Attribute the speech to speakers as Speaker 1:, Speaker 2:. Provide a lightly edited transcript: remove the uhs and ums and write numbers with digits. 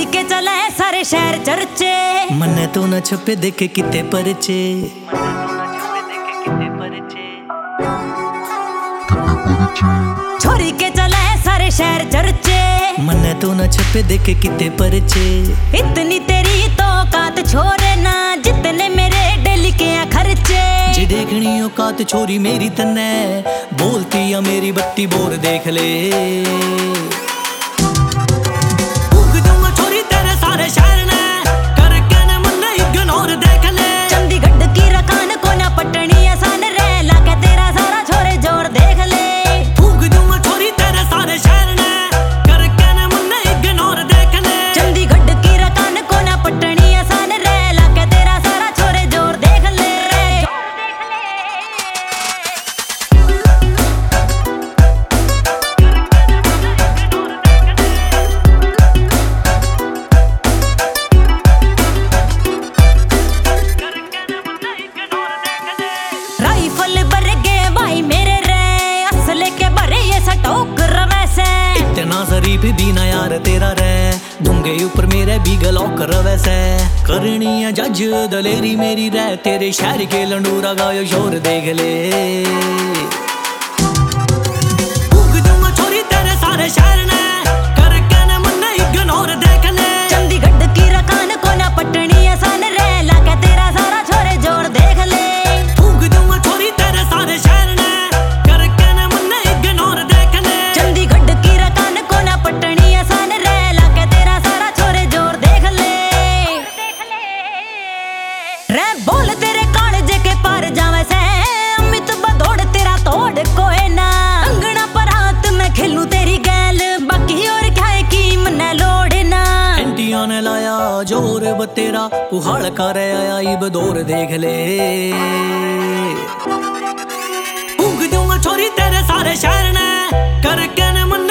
Speaker 1: छोरी के चले सारे शहर चर्चे,
Speaker 2: मन तो न छपे देखे किते परचे।
Speaker 1: छोरी के चले सारे शहर चर्चे,
Speaker 2: मन तो न छपे देखे किते परचे।
Speaker 1: इतनी तेरी तो औकात छोरे ना, जितने मेरे डेली के खर्चे।
Speaker 2: जे देखनी औकात छोरी मेरी तन्ने, बोलती या मेरी बत्ती बोर देख ले। फूक दूंगा छोरी तेरे सारे शहर ने, करके न मन इग्नोर देख ले।
Speaker 1: चंडीगढ़ की रकान को ना पटनी आसान रे, लाके तेरा सारा छोरे जोर देख ले।
Speaker 2: फूक दूंगा छोरी तेरे सारे शहर ने, करके न मन इग्नोर देख ले।
Speaker 1: चंडीगढ़ की रकान को ना पटनी आसान रे, लाके तेरा सारा छोरे जोर देख ले। राइफल बरगे भाई मेरे रे, असले के बरे ये सटोक रवैसे।
Speaker 2: इतना शरीफ भी ना यार तेरा रे, दूंगे ऊपर मेरे भी गलौक रवैसे। करनी है जज दलेरी मेरी रे, तेरे शहर के लंडूरा गायो शोर देख ले। फूक दूंगा छोरी तेरे सारे शहर ने, करके न मन इग्नोर देख ले।
Speaker 1: चंडीगढ़ की रकान को ना पटनी आसान रे, लाके तेरा सारा छोरे जोर देख ले।
Speaker 2: फूक दूंगा छोरी तेरे सारे शहर ने, करके न मन इग्नोर देख ले।
Speaker 1: चंडीगढ़ की रकान को ना पटनी आसान रे, लाके तेरा सारा छोरे जोर देख ले। रे बोल तेरे कालजे के पार जावे से, अमित बदौड़ तेरा तोड़ कोई ना। अंगना पर हाथ में खेलूं तेरी गैल, बाकी और क्या है की मन्ने लोड़ ना।
Speaker 2: एंटिया ने लाया जोर बतेरा, पुहाड़ कर आया इब दौर देख ले। फूक दूंगा छोरी तेरे सारे शहर ने, करके न मन